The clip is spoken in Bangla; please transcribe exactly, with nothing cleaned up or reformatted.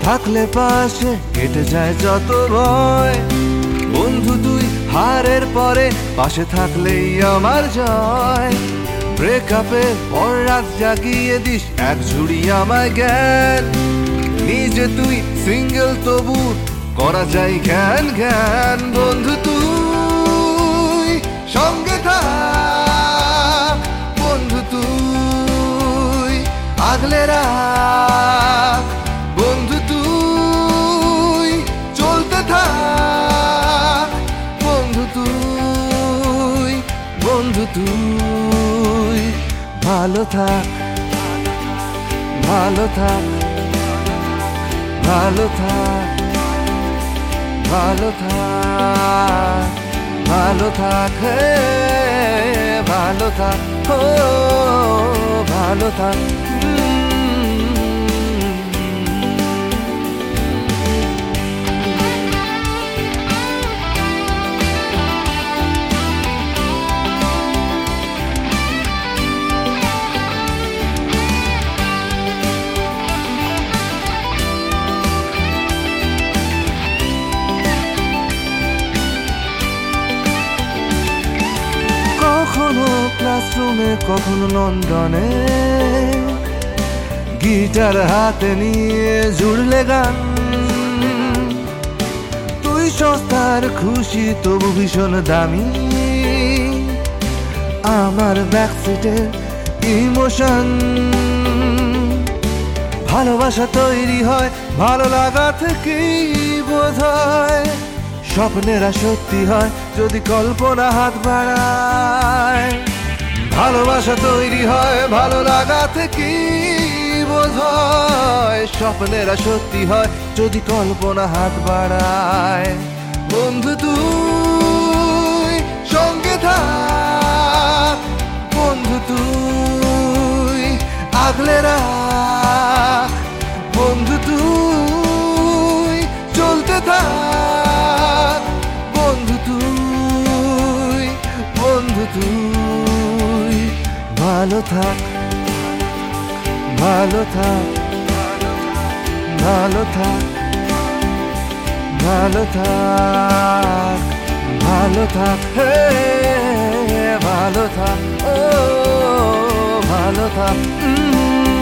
থাকলে পাশে কেটে যায় যত ভয়। বন্ধু তুই হারের পরে পাশে থাকলেই আমার জয়। ব্রেকআপে পর রাত জাগিয়ে দিস এক ঝুড়ি আমায় জ্ঞান। নিজে তুই সিঙ্গেল তবু করা যায় জ্ঞান জ্ঞান। বন্ধু তুই সঙ্গে থাক, বন্ধু তুই আগলে রাখ। বন্ধু তুই চলতে থাক, বন্ধু তুই বন্ধু তুই ভালো থাক, ভালো থাক, ভালো থাক, ভালো থাক, ভালো থাক, হে ভালো থাক, ও ভালো থাক। কখনো ক্লাসরুমে কখনো লন্ডনে, গিটার হাতে নিয়ে জুড়লে গান। তুই সস্তার খুশি তবু ভীষণ দামি, আমার ব্যাকসিটের ইমোশন। ভালোবাসা তৈরি হয় ভালো লাগা থেকেই বোধ হয়। স্বপ্নেরা সত্যি হয় যদি কল্পনা হাত বাড়ায়। ভালোবাসা তৈরি হয় ভালো লাগা থেকে বোধ হয়। স্বপ্নেরা সত্যি হয় যদি কল্পনা হাত বাড়ায়। বন্ধু তুই সঙ্গে থাক, বন্ধু তুই আগলে রাখ। বন্ধু তুই চলতে থাক, বন্ধু তুই বন্ধু তুই ভালো থাক, ভালো থাক, ভালো থাক, ভালো থাক, ভালো থাক, হে ভালো থাক, ও ভালো থাক।